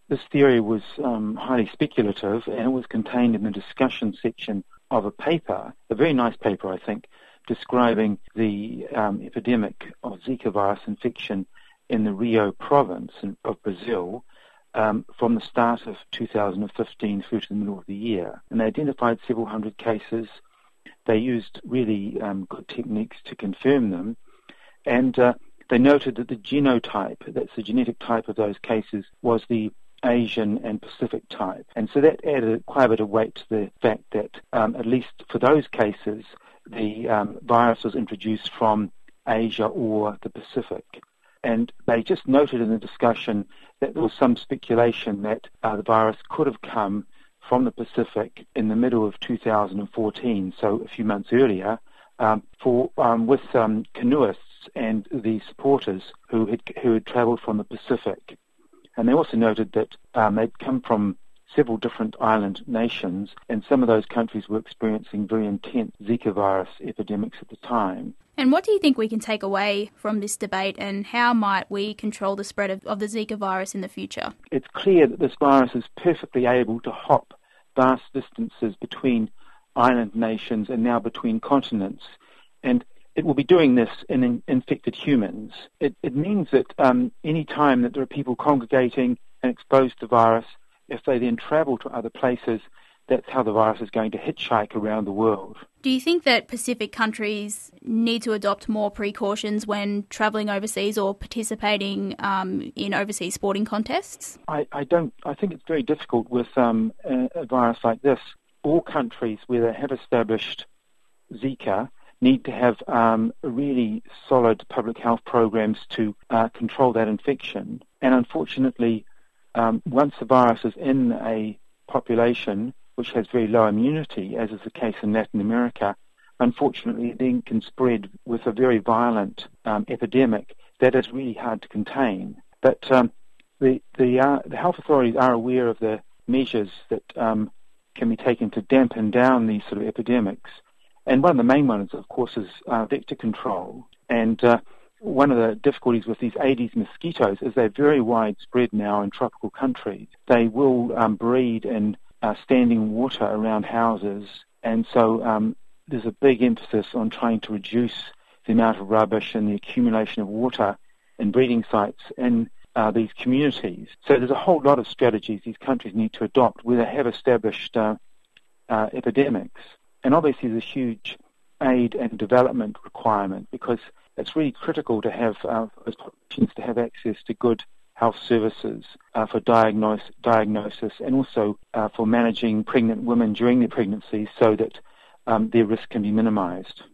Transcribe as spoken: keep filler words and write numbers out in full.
This theory was um, highly speculative, and it was contained in the discussion section of a paper, a very nice paper, I think, describing the um, epidemic of Zika virus infection in the Rio province of Brazil um, from the start of two thousand fifteen through to the middle of the year. And they identified several hundred cases. They used really um, good techniques to confirm them, and uh, they noted that the genotype, that's the genetic type of those cases, was the Asian and Pacific type. And so that added quite a bit of weight to the fact that, um, at least for those cases, the um, virus was introduced from Asia or the Pacific. And they just noted in the discussion that there was some speculation that uh, the virus could have come from the Pacific in the middle of two thousand fourteen, so a few months earlier, um, for um, with um, canoeists and the supporters who had, who had travelled from the Pacific. And they also noted that um, they'd come from several different island nations, and some of those countries were experiencing very intense Zika virus epidemics at the time. And what do you think we can take away from this debate, and how might we control the spread of, of the Zika virus in the future? It's clear that this virus is perfectly able to hop vast distances between island nations and now between continents. And it will be doing this in, in infected humans. It, it means that um, any time that there are people congregating and exposed to virus, if they then travel to other places, that's how the virus is going to hitchhike around the world. Do you think that Pacific countries need to adopt more precautions when travelling overseas or participating um, in overseas sporting contests? I, I don't. I think it's very difficult with um, a, a virus like this. All countries where they have established Zika need to have um, really solid public health programs to uh, control that infection. And unfortunately, um, once the virus is in a population which has very low immunity, as is the case in Latin America, unfortunately it then can spread with a very violent um, epidemic that is really hard to contain. But um, the, the, uh, the health authorities are aware of the measures that um, can be taken to dampen down these sort of epidemics. And one of the main ones, of course, is uh, vector control. And uh, one of the difficulties with these Aedes mosquitoes is they're very widespread now in tropical countries. They will um, breed in uh, standing water around houses, and so um, there's a big emphasis on trying to reduce the amount of rubbish and the accumulation of water in breeding sites in uh, these communities. So there's a whole lot of strategies these countries need to adopt where they have established uh, uh, epidemics. And obviously there's a huge aid and development requirement, because it's really critical to have uh, as populations to have access to good health services uh, for diagnose, diagnosis and also uh, for managing pregnant women during their pregnancy so that um, their risk can be minimized.